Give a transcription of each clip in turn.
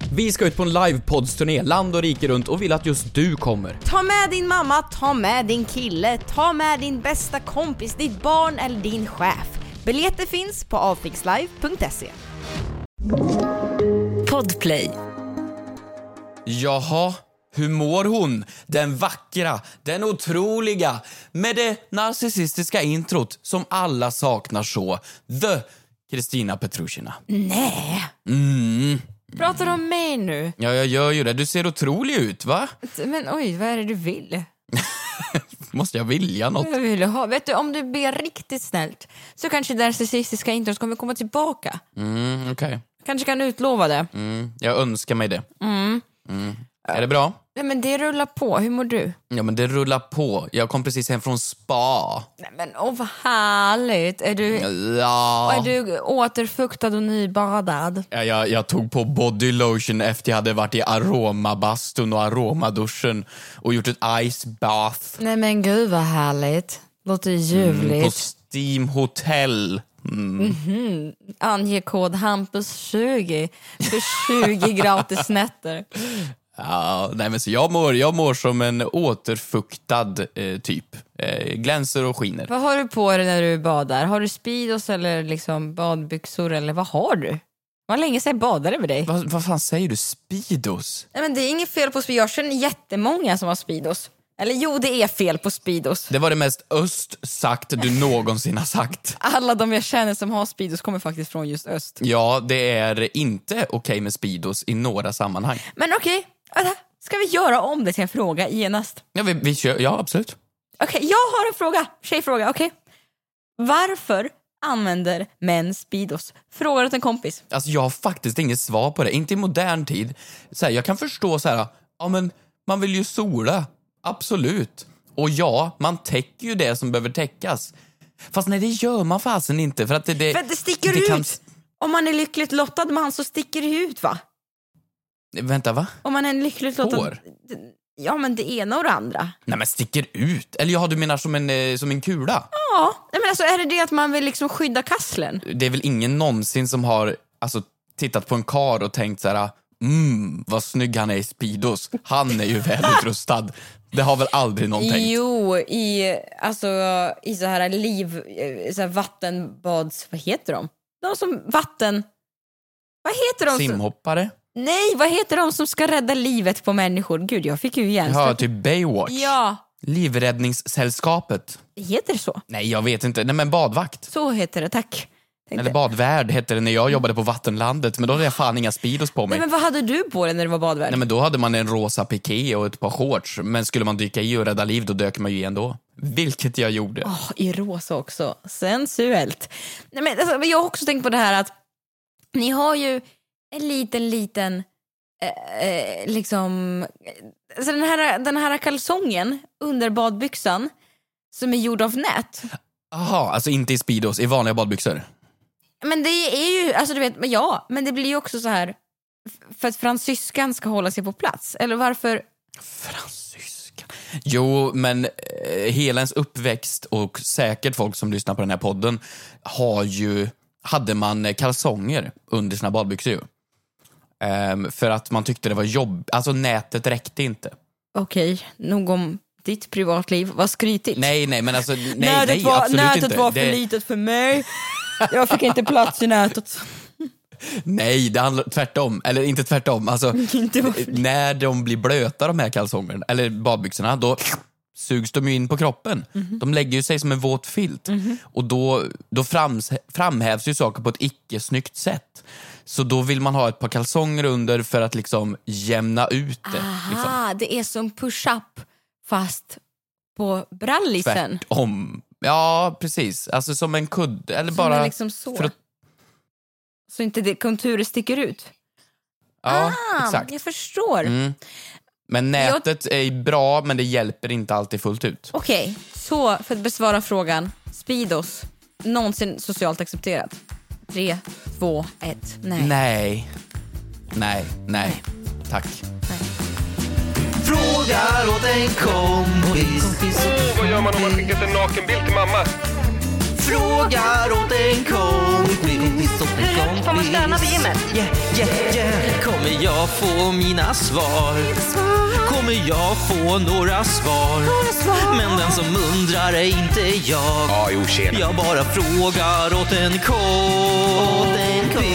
Vi ska ut på en livepodsturné land och rike runt och vill att just du kommer. Ta med din mamma, ta med din kille, ta med din bästa kompis, ditt barn eller din chef. Biljetter finns på avfixlive.se. Podplay. Jaha, hur mår hon? Den vackra, den otroliga, med det narcissistiska introt som alla saknar så. The Kristina Petrushina. Nej. Pratar du om mig nu? Ja, jag gör ju det. Du ser otrolig ut, va? Men oj, vad är det du vill? Måste jag vilja något? Jag vill ha. Vet du, om du ber riktigt snällt så kanske det narcissistiska introt kommer komma tillbaka. Okej. Kanske kan utlova det. Jag önskar mig det. Är det bra? Nej, men det rullar på. Hur mår du? Ja, men det rullar på. Jag kom precis hem från spa. Nej, men vad härligt. Är du återfuktad och nybadad? Ja, jag tog på body lotion efter jag hade varit i aromabastun och aromaduschen och gjort ett ice bath. Nej, men gud vad härligt. Låter ljuvligt. På Steam Hotel. Ange kod Hampus20 för 20 gratis nätter. Ja, nej, men så jag mår som en återfuktad typ. Glänser och skiner. Vad har du på dig när du badar? Har du speedos eller liksom badbyxor eller vad har du? Vad länge sedan badade med dig? Vad fan säger du? Speedos? Nej, men det är inget fel på speedos. Jag känner jättemånga som har speedos. Eller jo, det är fel på speedos. Det var det mest öst sagt du någonsin har sagt. Alla de jag känner som har speedos kommer faktiskt från just öst. Ja, det är inte okej med speedos i några sammanhang. Men okej, ska vi göra om det till en fråga genast? Ja, vi kör, ja absolut. Okej, jag har en fråga. Tjejfråga, okej. Varför använder män speedos? Frågar åt en kompis. Alltså jag har faktiskt inget svar på det. Inte i modern tid. Så här, jag kan förstå så här, ja men man vill ju sola. Absolut. Och ja, man täcker ju det som behöver täckas. Fast nej, det gör man fasen inte. För att det sticker det ut. Om man är lyckligt lottad man så sticker det ut, va? Vänta, va? Om man är lyckligt lottad... Hår? Ja, men det ena och det andra. Nej, men sticker ut? Eller ja, du menar som en kula? Ja, men alltså är det att man vill liksom skydda kasslen? Det är väl ingen någonsin som har tittat på en kar och tänkt så här... vad snygg han är i speedos. Han är ju välutrustad. Det har väl aldrig någon tänkt. Jo, i så här så här vattenbads, vad heter de? De som vad heter de? Simhoppare? Nej, vad heter de som ska rädda livet på människor? Gud, jag fick ju igen. Ja, typ Baywatch. Ja. Livräddningssällskapet. Heter det så? Nej, jag vet inte. Nej, men badvakt. Så heter det, tack. Eller badvärd hette det när jag jobbade på vattenlandet. Men då hade jag fan inga speedos på mig. Nej, men vad hade du på dig när du var badvärd? Nej, men då hade man en rosa piké och ett par shorts. Men skulle man dyka i och rädda liv, då dök man ju igen då. Vilket jag gjorde. I rosa också. Sensuellt. Nej, men alltså, jag har också tänkt på det här att ni har ju en liten liksom alltså den här kalsongen under badbyxan som är gjord av nät. Jaha, alltså inte i speedos, i vanliga badbyxor. Men det är ju, alltså du vet, ja, men det blir ju också så här för att fransyskan ska hålla sig på plats. Eller varför? Fransyskan? Jo, men hela ens uppväxt och säkert folk som lyssnar på den här podden hade man kalsonger under sina badbyxor ju. För att man tyckte det var jobb. Alltså nätet räckte inte. Okej, nog om ditt privatliv. Vad skrytigt. Nej, men alltså absolut nätet inte. Var för litet för mig. Jag fick inte plats i nätet. Nej, det handlar tvärtom. Eller inte tvärtom. Alltså, när de blir blöta, de här kalsongerna eller badbyxorna, då sugs de ju in på kroppen. De lägger ju sig som en våt filt. Och då framhävs ju saker på ett icke-snyggt sätt. Så då vill man ha ett par kalsonger under för att liksom jämna ut det. Aha, det är som push-up fast på brallisen. Tvärtom. Ja, precis. Alltså som en kudd. Eller som bara liksom så. Så inte det konturer sticker ut. Ja, exakt. Jag förstår. Men nätet är bra, men det hjälper inte alltid fullt ut. Okej, så för att besvara frågan. Speedos, någonsin socialt accepterat? 3, 2, 1, nej. Nej. Tack. Nej. Frågar åt en kompis. Vad gör man om man skickat en nakenbild till mamma? frågar åt en kompis. Får man stöna vid gymmet? Yeah. Kommer jag få mina svar? Kommer jag få några svar? Men den som undrar är inte jag. Ja, jo, tjena. Jag bara frågar åt en kompis.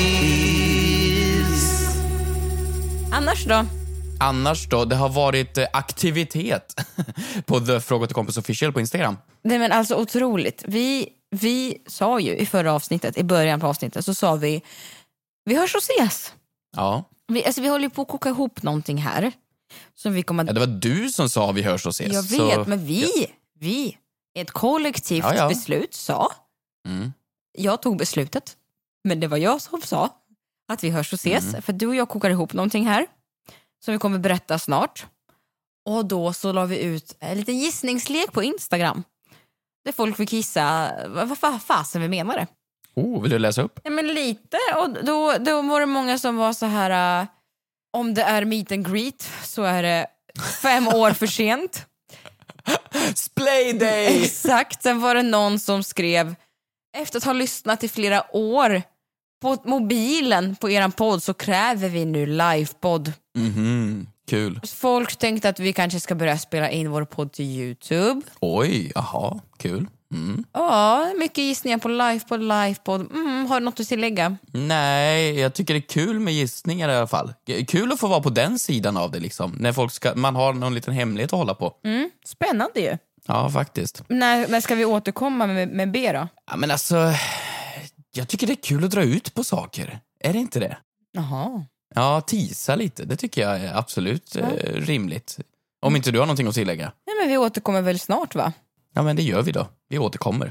Annars då? Det har varit aktivitet på The Fråga till Kompis Official på Instagram. Nej, men alltså otroligt. Vi sa ju i förra avsnittet, i början på avsnittet, så sa vi hörs och ses. Ja. Vi håller på att koka ihop någonting här. Som vi kommer... Ja, det var du som sa vi hörs och ses. Jag vet, men vi ett kollektivt beslut sa. Jag tog beslutet, men det var jag som sa att vi hörs och ses. För du och jag kokar ihop någonting här som vi kommer berätta snart. Och då så la vi ut en liten gissningslek på Instagram. Där folk fick gissa vad fasen vi menade. Vill du läsa upp? Ja, men lite. Och då var det många som var så här... om det är meet and greet så är det 5 år för sent. Splay day! Exakt. Sen var det någon som skrev: efter att ha lyssnat i flera år på mobilen på eran podd så kräver vi nu livepodd. Kul. Folk tänkte att vi kanske ska börja spela in vår podd till YouTube. Oj, aha, kul. Ja, mycket gissningar på livepodd. Har du något att tillägga? Nej, jag tycker det är kul med gissningar i alla fall. Kul att få vara på den sidan av det liksom. När man har någon liten hemlighet att hålla på. Spännande ju. Ja, faktiskt. När ska vi återkomma med B då? Ja, men alltså, jag tycker det är kul att dra ut på saker. Är det inte det? Jaha. Ja, tisa lite. Det tycker jag är absolut rimligt. Om inte du har någonting att tillägga. Nej, men vi återkommer väl snart, va? Ja, men det gör vi då. Vi återkommer.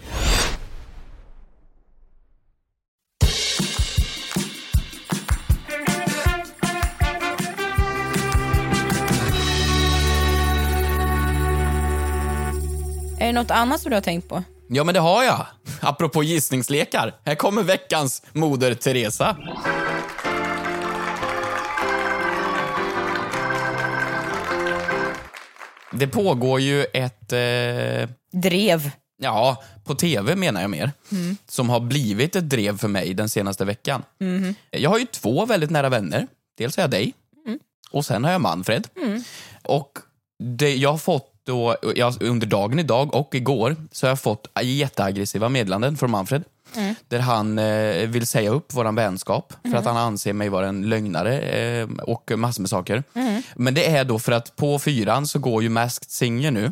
Är det något annat som du har tänkt på? Ja, men det har jag. Apropå gissningslekar. Här kommer veckans moder Teresa. Det pågår ju ett... Drev. Ja, på tv menar jag mer. Som har blivit ett drev för mig den senaste veckan. Jag har ju 2 väldigt nära vänner. Dels har jag dig. Och sen har jag Manfred. Och jag har fått då, under dagen idag och igår så har jag fått jätteaggressiva meddelanden från Manfred. Där han vill säga upp våran vänskap för att han anser mig vara en lögnare och massor med saker. Men det är då för att på 4 så går ju Masked Singer nu.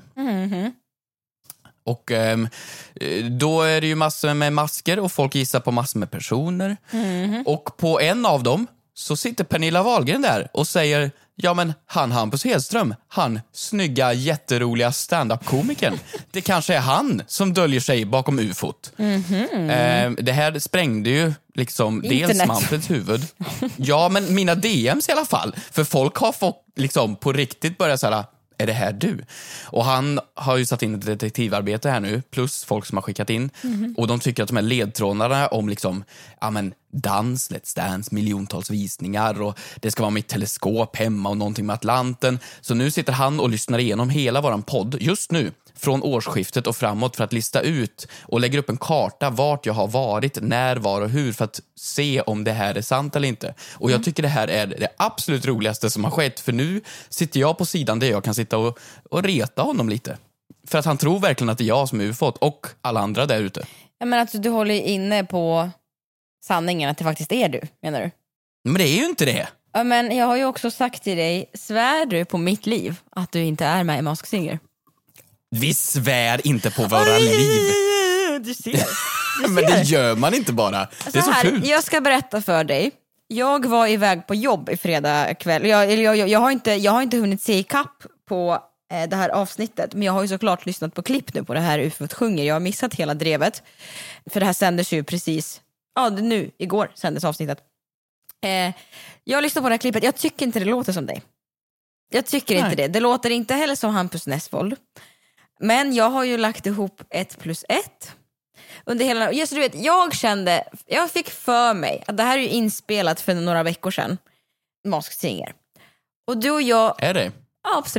Och då är det ju massor med masker och folk gissar på massor med personer. Och på en av dem så sitter Pernilla Wahlgren där och säger: ja, men Hampus Hedström, han snygga, jätteroliga stand-up-komikern. Det kanske är han som döljer sig bakom ufot. Det här sprängde ju liksom Internet. Dels Manfreds huvud. Ja, men mina DMs i alla fall. För folk har fått liksom på riktigt börja säga: är det här du? Och han har ju satt in ett detektivarbete här nu, plus folk som har skickat in. Och de tycker att de här ledtrådarna om liksom, ja men dans, Let's Dance, miljontals visningar och det ska vara mitt teleskop hemma och någonting med Atlanten. Så nu sitter han och lyssnar igenom hela våran podd just nu, från årsskiftet och framåt, för att lista ut och lägga upp en karta vart jag har varit, när, var och hur, för att se om det här är sant eller inte. Och jag tycker det här är det absolut roligaste som har skett, för nu sitter jag på sidan där jag kan sitta och reta honom lite. För att han tror verkligen att det är jag som är ufot och alla andra där ute. Ja, men alltså, du håller inne på sanningen att det faktiskt är du, menar du? Men det är ju inte det. Ja, men jag har ju också sagt till dig, svär du på mitt liv att du inte är med i Masked Singer? Vi svär inte på våra liv. Du ser. Men det gör man inte bara. Det är så fult. Jag ska berätta för dig. Jag var iväg på jobb i fredag kväll. Jag har inte hunnit se i kapp på det här avsnittet. Men jag har ju såklart lyssnat på klipp nu på det här UFOt sjunger. Jag har missat hela drevet. För det här sändes ju precis... Ja, nu, igår sändes avsnittet. Jag lyssnar på det här klippet. Jag tycker inte det låter som dig. Jag tycker inte det. Det låter inte heller som Hampus Nessvold. Men jag har ju lagt ihop 1+1 under hela... Just, du vet, jag fick för mig att det här är ju inspelat för några veckor sedan, Masked Singer. Och du och jag... Är det? Ja, absolut.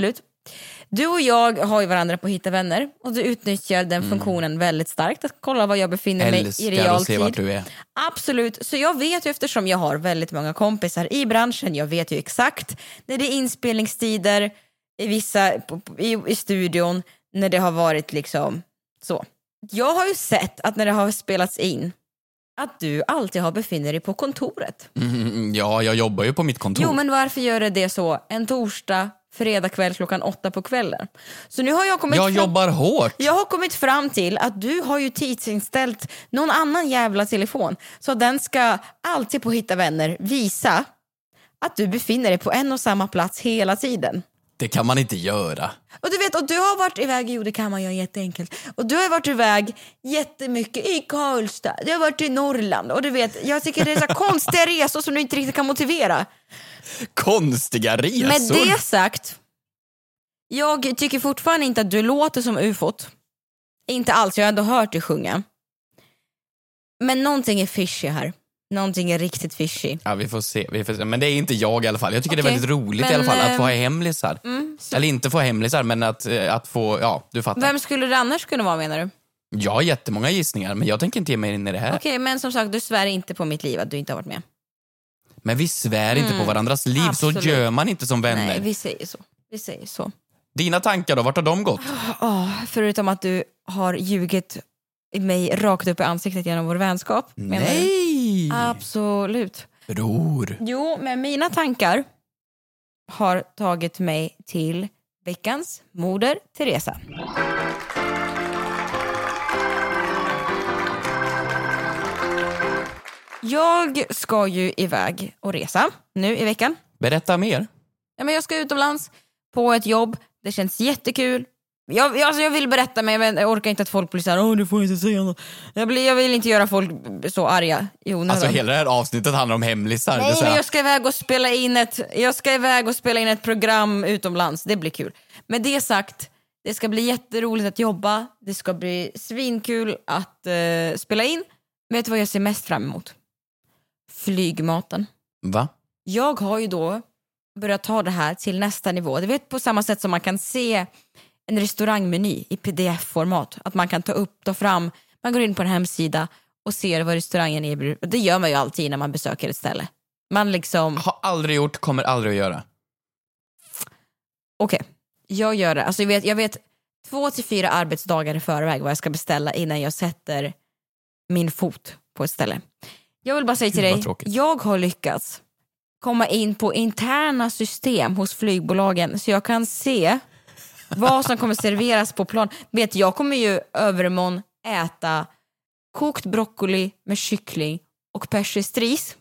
Du och jag har ju varandra på Hitta vänner och du utnyttjar den funktionen väldigt starkt. Att kolla var jag befinner mig i realtid. Älskar att se vart du är. Absolut, så jag vet ju eftersom jag har väldigt många kompisar i branschen. Jag vet ju exakt när det är inspelningstider i vissa i studion. När det har varit liksom så. Jag har ju sett att när det har spelats in att du alltid har befinner dig på kontoret. Ja, jag jobbar ju på mitt kontor. Jo, men varför gör det så en torsdag, fredag kväll 8:00 på kvällen? Så nu har jag jobbar hårt. Jag har kommit fram till att du har ju tidsinställt någon annan jävla telefon. Så den ska alltid på Hitta vänner visa att du befinner dig på en och samma plats hela tiden. Det kan man inte göra. Och du vet, och du har varit iväg, jo det kan man göra jätteenkelt. Och du har varit iväg jättemycket i Karlstad, du har varit i Norrland. Och du vet, jag tycker det är så konstiga resor som du inte riktigt kan motivera. Konstiga resor? Med det sagt, jag tycker fortfarande inte att du låter som ufot. Inte alls, jag har ändå hört dig sjunga. Men någonting är fishy här. Någonting är riktigt fishy. Ja, vi får se. Men det är inte jag i alla fall. Jag tycker det är väldigt roligt i alla fall att få ha hemlisar. Eller inte få hemlisar, men att få, ja, du fattar. Vem skulle det annars kunna vara, menar du? Jag har jättemånga gissningar, men jag tänker inte ge mig in i det här. Okej, men som sagt, du svär inte på mitt liv att du inte har varit med. Men vi svär inte på varandras liv, absolut. Så gör man inte som vänner. Nej, vi säger så. Dina tankar då, vart har de gått? Förutom att du har ljugit mig rakt upp i ansiktet genom vår vänskap. Nej! Absolut. Bror. Jo, men mina tankar har tagit mig till veckans moder Teresa. Jag ska ju iväg och resa nu i veckan. Berätta mer. Ja, men jag ska utomlands på ett jobb. Det känns jättekul. Jag vill berätta, men jag orkar inte att folk blir såhär, du får inte säga något. Jag vill inte göra folk så arga. Alltså hela det här avsnittet handlar om hemlisar. Nej, men jag ska iväg och spela in ett program utomlands. Det blir kul. Med det sagt, det ska bli jätteroligt att jobba. Det ska bli svinkul att spela in. Vet du vad jag ser mest fram emot? Flygmaten. Va? Jag har ju då börjat ta det här till nästa nivå. Du vet, på samma sätt som man kan se en restaurangmeny i pdf-format. Att man kan ta fram, man går in på en hemsida och ser vad restaurangen erbjuder. Och det gör man ju alltid när man besöker ett ställe. Man liksom... Har aldrig gjort, kommer aldrig att göra. Okej, jag gör det. Alltså jag vet 2 till 4 arbetsdagar i förväg vad jag ska beställa innan jag sätter min fot på ett ställe. Jag vill bara säga till dig, jag har lyckats komma in på interna system hos flygbolaggen så jag kan se vad som kommer serveras på plan. Vet, jag kommer ju övermorgon äta kokt broccoli med kyckling och persisk ris.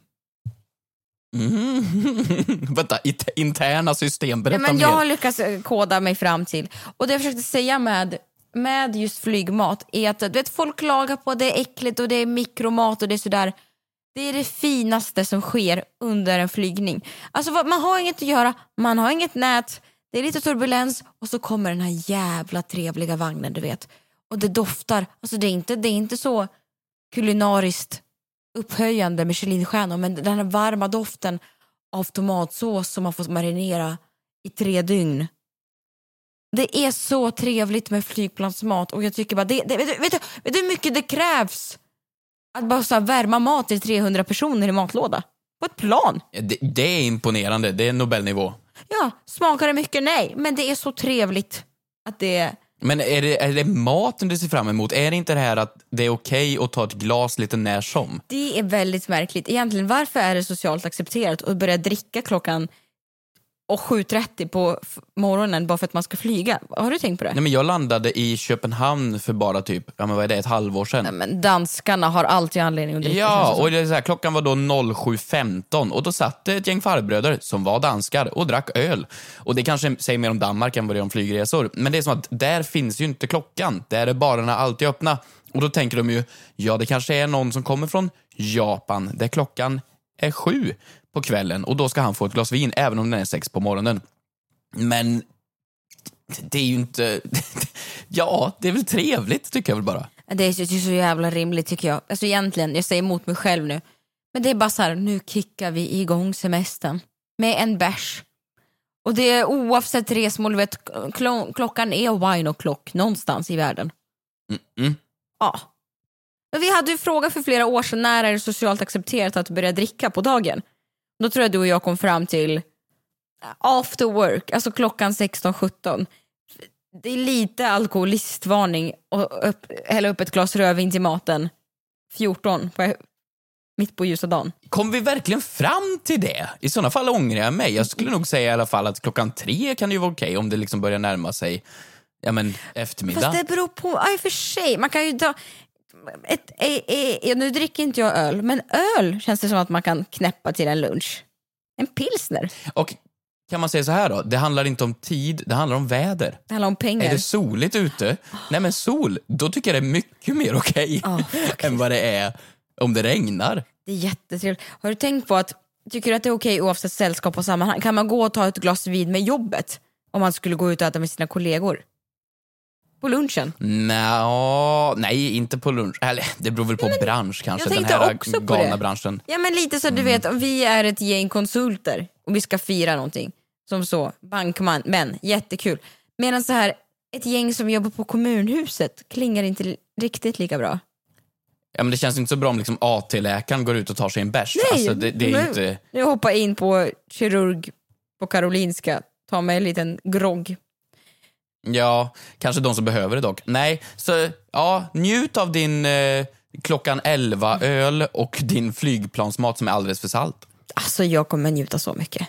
Vänta, interna system, berätta men mer. Jag har lyckats koda mig fram till. Och det jag försökte säga med just flygmat är att, du vet, folk klagar på att det är äckligt och det är mikromat och det är sådär. Det är det finaste som sker under en flygning. Alltså man har inget att göra, man har inget nät, det är lite turbulens och så kommer den här jävla trevliga vagnen, du vet. Och det doftar, alltså det är inte så kulinariskt upphöjande Michelinstjärnor, men den här varma doften av tomatsås som man får marinera i 3 dygn. Det är så trevligt med flygplansmat och jag tycker bara, vet du hur mycket det krävs att bara så värma mat till 300 personer i matlåda på ett plan? Det är imponerande, det är Nobelnivå. Ja, smakar det mycket? Nej, men det är så trevligt att det... Men är det maten du ser fram emot? Är det inte det här att det är okej att ta ett glas lite när som? Det är väldigt märkligt. Egentligen, varför är det socialt accepterat att börja dricka klockan 7:30 på morgonen bara för att man ska flyga? Har du tänkt på det? Nej, men jag landade i Köpenhamn för bara typ, ett halvår sedan. Nej, men danskarna har alltid anledning att dricka. Ja, och det är så här, klockan var då 07:15 och då satt ett gäng farbröder som var danskar och drack öl. Och det kanske säger mer om Danmark än vad det är om flygresor. Men det är som att där finns ju inte klockan. Där är barerna alltid öppna. Och då tänker de ju, ja, det kanske är någon som kommer från Japan där klockan är 7 på kvällen och då ska han få ett glas vin även om den är 6 på morgonen. Men det är ju inte... Ja, det är väl trevligt tycker jag väl bara. Det är så jävla rimligt tycker jag. Alltså egentligen, jag säger emot mig själv nu. Men det är bara så här, nu kickar vi igång semestern med en bärs Och det är oavsett resmål, vet, klockan är wine o'clock någonstans i världen. Ja. Men vi hade ju fråga för flera år sedan, när är det socialt accepterat att börja dricka på dagen? Då tror jag du och jag kom fram till after work, alltså klockan 16-17. Det är lite alkoholistvarning och hälla upp ett glas rödvin till maten 14 mitt på ljusa dagen. Kom vi verkligen fram till det? I sådana fall ångrar jag mig. Jag skulle nog säga i alla fall att klockan 3 kan ju vara okej om det liksom börjar närma sig eftermiddag. Fast det beror på, i och för sig. Man kan ju ta nu dricker inte jag öl, men öl känns det som att man kan knäppa till en lunch. En pilsner. Och kan man säga så här då? Det handlar inte om tid, det handlar om väder. Det handlar om pengar. Är det soligt ute? Nej men sol, då tycker jag det är mycket mer okej än vad det är om det regnar. Det är jättetrevligt. Har du tänkt på att, tycker du att det är okej oavsett sällskap och sammanhang? Kan man gå och ta ett glas vin med jobbet om man skulle gå ut och äta med sina kollegor? På lunchen? Nej, inte på lunch. Eller, det beror väl på bransch kanske. Jag den här också på galna det. branschen. Ja, men lite så du vet, om vi är ett gäng konsulter och vi ska fira någonting. Som så, bankman, men jättekul. Medan så här, ett gäng som jobbar på kommunhuset klingar inte riktigt lika bra. Ja, men det känns inte så bra om liksom AT-läkaren går ut och tar sig en bärs. Nej, alltså, det är inte... Jag hoppar in på kirurg på Karolinska, ta mig en liten grogg. Ja, kanske de som behöver det dock. Nej, så ja, njut av din klockan 11 öl och din flygplansmat som är alldeles för salt. Alltså jag kommer njuta så mycket.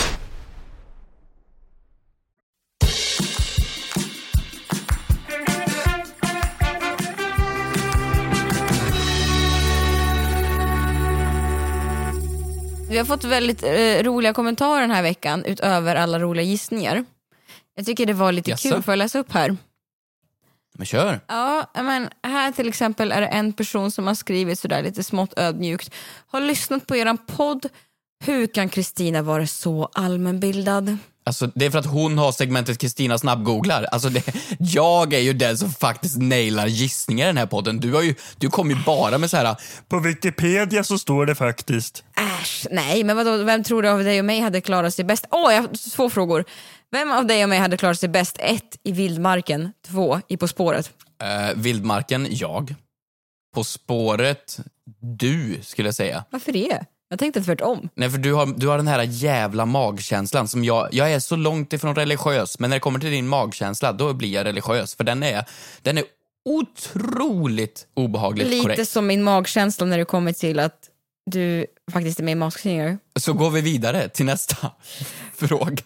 Vi har fått väldigt roliga kommentarer den här veckan utöver alla roliga gissningar. Jag tycker det var lite kul för att läsa upp här. Men kör. Ja, men här till exempel är det en person som har skrivit sådär lite smått ödmjukt. Har lyssnat på eran podd. Hur kan Kristina vara så allmänbildad? Alltså det är för att hon har segmentet Kristina snabbgooglar. Alltså jag är ju den som faktiskt nailar gissningar i den här podden. Du kommer ju bara med så här. På Wikipedia så står det faktiskt. Äsch, nej, men vadå, vem tror du av dig och mig hade klarat sig bäst? Jag har 2 frågor. Vem av dig och mig hade klarat sig bäst? 1 i vildmarken, 2 i På spåret. Vildmarken, jag. På spåret, du skulle jag säga. Varför det? Jag tänkte tvärtom. Nej, för du har den här jävla magkänslan som jag är så långt ifrån religiös, men när det kommer till din magkänsla då blir jag religiös, för den är otroligt obehagligt lite korrekt. Lite som min magkänsla när det kommer till att du faktiskt är med i Masked Singer. Så går vi vidare till nästa fråga.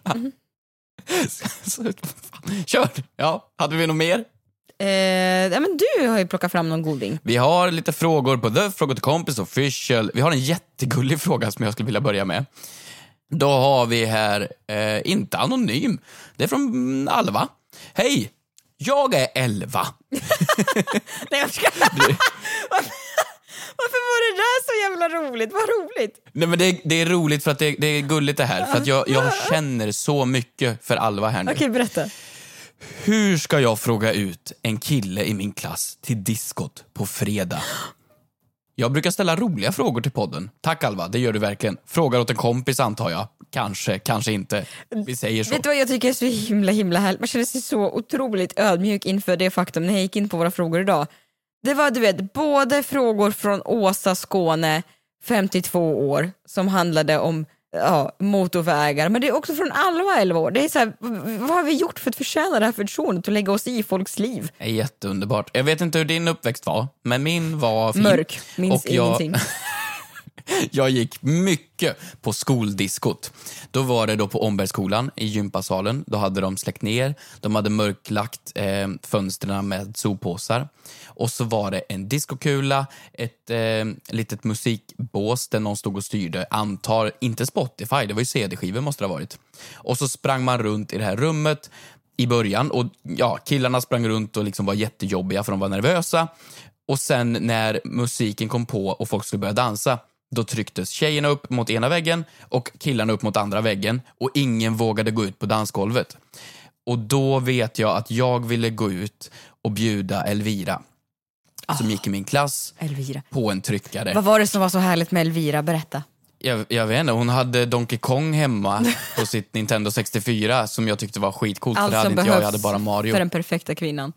Kör! Ja, hade vi något mer? Ja, men du har ju plockat fram någon goding. Vi har lite frågor på The Fråga till Kompis Official. Vi har en jättegullig fråga som jag skulle vilja börja med. Då har vi här, inte anonym. Det är från Alva. Hej, jag är 11. Nej, jag ska... Varför var det där så jävla roligt? Vad roligt. Nej, men det är roligt för att det är gulligt det här. För att jag känner så mycket för Alva här nu. Okej, berätta. Hur ska jag fråga ut en kille i min klass till diskot på fredag? Jag brukar ställa roliga frågor till podden. Tack Alva, det gör du verkligen. Frågar åt en kompis antar jag. Kanske inte. Vi säger så. Vet du vad jag tycker är så himla härligt? Man känner sig så otroligt ödmjuk inför det faktum när jag gick in på våra frågor idag. Det var, du vet, både frågor från Åsa, Skåne, 52 år, som handlade om motorvägar, men det är också från Alva, 11 år. Det är så här, vad har vi gjort för att förtjäna det här förtroendet och lägga oss i folks liv? Det är jätteunderbart. Jag vet inte hur din uppväxt var, men min var fin. Mörk, minns ingenting. Jag gick mycket på skoldiskot. Då var det då på Ombergsskolan i gympasalen. Då hade de släckt ner. De hade mörklagt fönstren med sopåsar. Och så var det en diskokula, ett litet musikbås där någon stod och styrde. Antar inte Spotify, det var ju CD-skivor måste det ha varit. Och så sprang man runt i det här rummet i början. Och ja, killarna sprang runt och liksom var jättejobbiga för de var nervösa. Och sen när musiken kom på och folk skulle börja dansa, då trycktes tjejerna upp mot ena väggen och killarna upp mot andra väggen. Och ingen vågade gå ut på dansgolvet. Och då vet jag att jag ville gå ut och bjuda Elvira, som gick i min klass, Elvira, på en tryckare. Vad var det som var så härligt med Elvira? Berätta. Jag vet inte, hon hade Donkey Kong hemma på sitt Nintendo 64 som jag tyckte var skitcoolt. Allt för det hade som inte jag behövs hade bara Mario. för den perfekta kvinnan.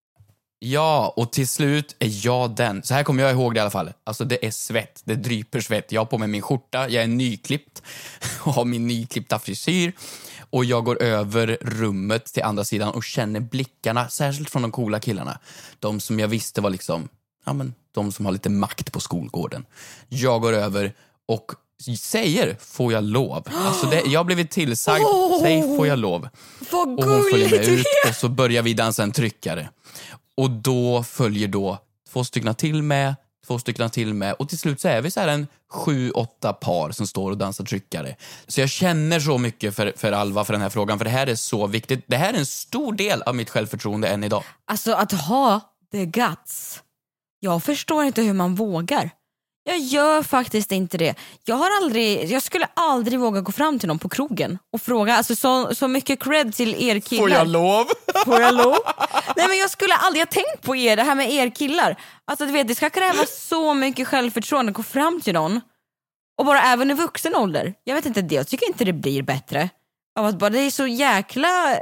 Ja, och till slut är jag den. Så här kommer jag ihåg det i alla fall. Alltså det är svett, det dryper svett. Jag har på mig min skjorta, jag är nyklippt och har min nyklippta frisyr. Och jag går över rummet till andra sidan och känner blickarna, särskilt från de coola killarna. De som jag visste var liksom, ja men, de som har lite makt på skolgården. Jag går över och säger, får jag lov? Alltså jag har blivit tillsagd, säg får jag lov? Vad Och hon följer med gulligt! ut och så börjar vi dansa en tryckare. Och då följer då 2 stycken till med och till slut så är vi så här en 7-8 par som står och dansar tryckare. Så jag känner så mycket för Alva för den här frågan, för det här är så viktigt. Det här är en stor del av mitt självförtroende än idag. Alltså att ha the guts. Jag förstår inte hur man vågar. Jag gör faktiskt inte det. Jag skulle aldrig våga gå fram till någon på krogen och fråga, alltså så mycket cred till er killar. Får jag lov? Får jag lov? Nej, men jag skulle aldrig ha tänkt på det här med er killar. Alltså du vet, det ska kräva så mycket självförtroende att gå fram till någon. Och bara även i vuxen ålder. Jag vet inte det, jag tycker inte det blir bättre av att bara, det är så jäkla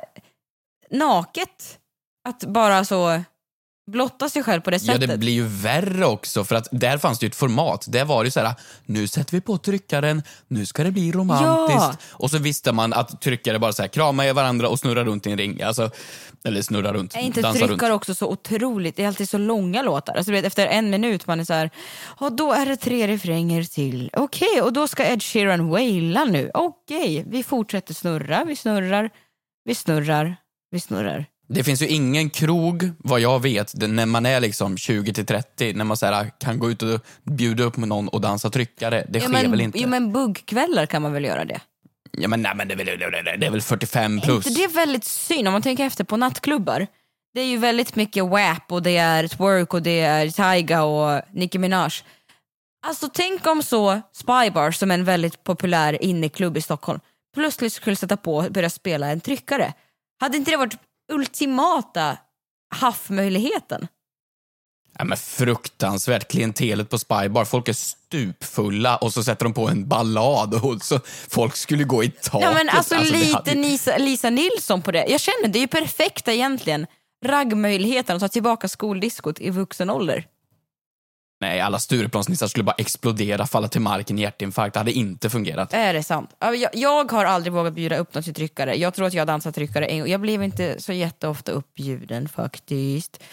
naket att bara så blotta sig själv på det sättet. Ja, det blir ju värre också, för att där fanns det ju ett format. Där var det så här, nu sätter vi på tryckaren, nu ska det bli romantiskt. Ja. Och så visste man att tryckare bara så här kramar varandra och snurrar runt i en ring. Alltså, eller snurrar runt, är inte dansar tryckare runt. också så otroligt, det är alltid så långa låtar. Alltså, vet, efter 1 minut man är så här, och då är det 3 refränger till. Okej, och då ska Ed Sheeran waila nu. Okej, vi fortsätter snurra, vi snurrar. Det finns ju ingen krog, vad jag vet, när man är liksom 20-30, när man så här, kan gå ut och bjuda upp med någon och dansa tryckare. Det sker väl inte? Jo, men buggkvällar kan man väl göra det? Ja, men nej, men det är väl 45 plus. Inte det är väldigt synd om man tänker efter på nattklubbar. Det är ju väldigt mycket WAP och det är twerk och det är Tyga och Nicki Minaj. Alltså tänk om så Spybar, som är en väldigt populär inneklubb i Stockholm, plötsligt skulle sätta på och börja spela en tryckare. Hade inte det varit ultimata haffmöjligheten? Ja, men fruktansvärt. Klientelet på Spybar, folk är stupfulla och så sätter de på en ballad och så folk skulle gå i taket. Ja, men alltså lite hade... Lisa Nilsson på det. Jag känner det är ju perfekta egentligen. Raggmöjligheten att ta tillbaka skoldiskot i vuxen ålder. Nej, alla Stureplansnissar skulle bara explodera, falla till marken i hjärtinfarkt. Det hade inte fungerat. Är det sant? Jag har aldrig vågat bjuda upp något till tryckare. Jag tror att jag dansat tryckare en gång. Jag blev inte så jätteofta uppbjuden faktiskt.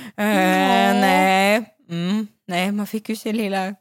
Nej. Nej, man fick ju sin lilla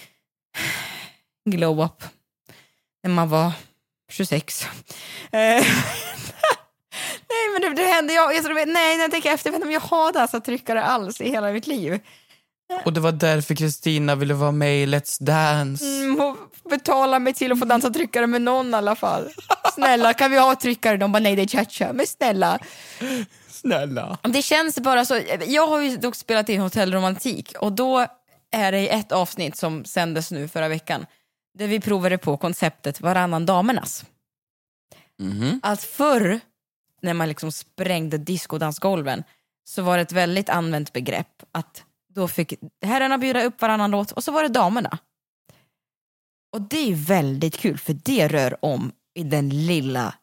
glow-up när man var 26. Nej, men det hände när jag tänker efter, jag vet inte om jag har dansat tryckare alls i hela mitt liv. Och det var därför Kristina ville vara med i Let's Dance. Och betala mig till att få dansa tryckare med någon i alla fall. Snälla, kan vi ha tryckare? De bara, nej, det är cha-cha. Men snälla. Det känns bara så. Jag har ju dock spelat in Hotell Romantik. Och då är det ett avsnitt som sändes nu förra veckan, där vi provade på konceptet varannan damernas. Att förr, när man liksom sprängde discodansgolven, så var det ett väldigt använt begrepp att då fick herrarna bjuda upp varannan låt och så var det damerna. Och det är ju väldigt kul, för det rör om i den lilla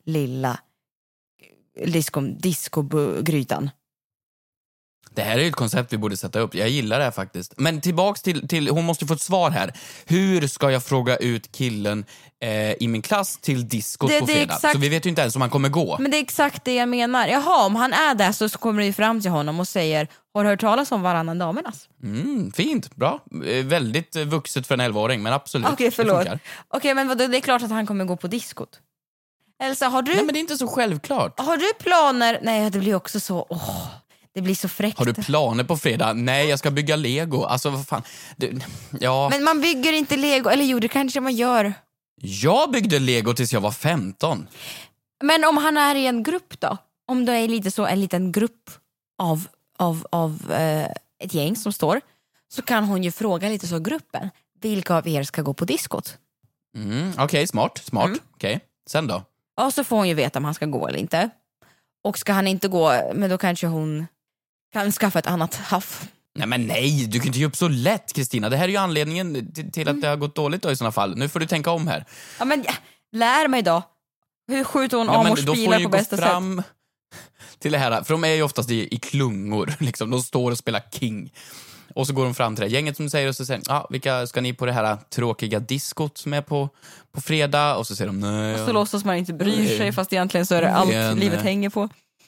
discogrytan. Det här är ju ett koncept vi borde sätta upp. Jag gillar det här faktiskt. Men tillbaks till hon måste få ett svar här. Hur ska jag fråga ut killen i min klass till diskot på fredag? Exakt. Så vi vet ju inte ens om han kommer gå. Men det är exakt det jag menar. Jaha, om han är där så kommer vi fram till honom och säger, har du hört talas om varannan damernas? Fint, bra. Väldigt vuxet för en 11-åring, men absolut. Okej, förlåt. Okej, men det är klart att han kommer gå på diskot. Elsa, har du... Nej, men det är inte så självklart. Har du planer? Nej, det blir också så... det blir så fräckt. Har du planer på fredag? Nej, jag ska bygga Lego. Alltså, vad fan. Ja. Men man bygger inte Lego. Eller jo, det kanske man gör. Jag byggde Lego tills jag var 15. Men om han är i en grupp då? Om det är lite så en liten grupp av ett gäng som står, så kan hon ju fråga lite så gruppen. Vilka av er ska gå på diskot? Okej, smart. Okej. Sen då? Och så får hon ju veta om han ska gå eller inte. Och ska han inte gå, men då kanske hon kan skaffa ett annat haff Nej men nej, du kan inte ge upp så lätt, Kristina. Det här är ju anledningen till att det har gått dåligt då i sådana fall. Nu får du tänka om här. Ja men lär mig då. Hur skjuter hon Amors bilar på bästa sätt? Till det här, för de är ju oftast i klungor liksom. De står och spelar King. Och så går de fram till det här gänget som säger, och så säger vilka ska ni på det här tråkiga diskot som är på fredag? Och så säger de nej. Och så låtsas man inte bryr sig, fast egentligen så är det allt livet hänger på.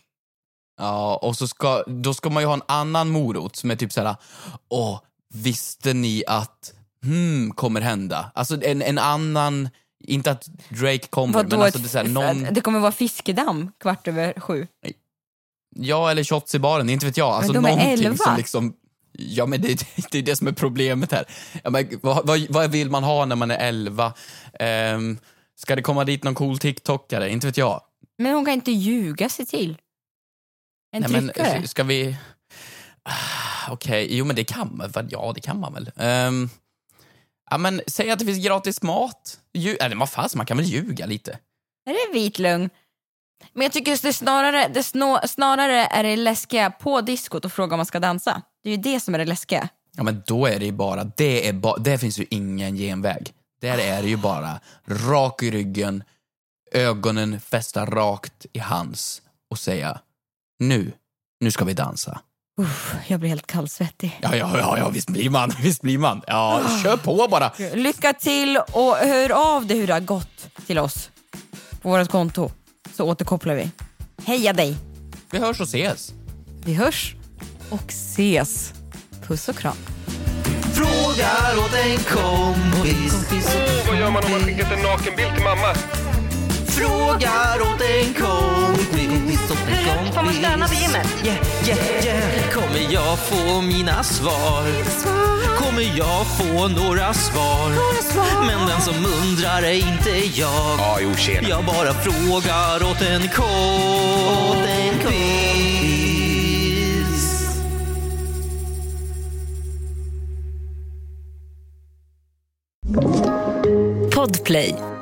Ja, och så då ska man ju ha en annan morot som är typ så här: visste ni att kommer hända? Alltså en annan, inte att Drake kommer. Vadå, men alltså det, är så här, det kommer vara fiskedamm 7:15. Ja, eller shots i baren, inte vet jag. Alltså men de är någonting 11. som liksom... Ja, men det är det som är problemet här. Ja, men vad vill man ha när man är 11? Ska det komma dit någon cool TikTokare? Inte vet jag. Men hon kan inte ljuga sig till. En tryckare. Men ska vi... Okej, jo men det kan man väl. Ja, det kan man väl. Ja, men säg att det finns gratis mat. Eller vad fan, man kan väl ljuga lite. Är det vit lögn? Men jag tycker snarare är det läskiga på diskot och fråga om man ska dansa. Det är ju det som är det läskiga. Ja, men då är det ju bara... Det finns ju ingen genväg. Där är det ju bara rak i ryggen, ögonen fästa rakt i hans och säga nu ska vi dansa. Jag blir helt kallsvettig. Ja, visst blir man. Ja, kör på bara. Lycka till och hör av dig hur det har gått till oss på vårt konto. Så återkopplar vi. Heja dig. Vi hörs och ses. Vi hörs och ses. Puss och kram. Frågar åt en kompis. Vad gör man om man skickat en nakenbild till mamma? Frågar åt en kompis. Får man stanna vid gymmet? Yeah. Kommer jag få mina svar? Kommer jag få några svar? Men den som undrar är inte jag. Ja, jo, tjena. Jag bara frågar åt en kompis. Podplay.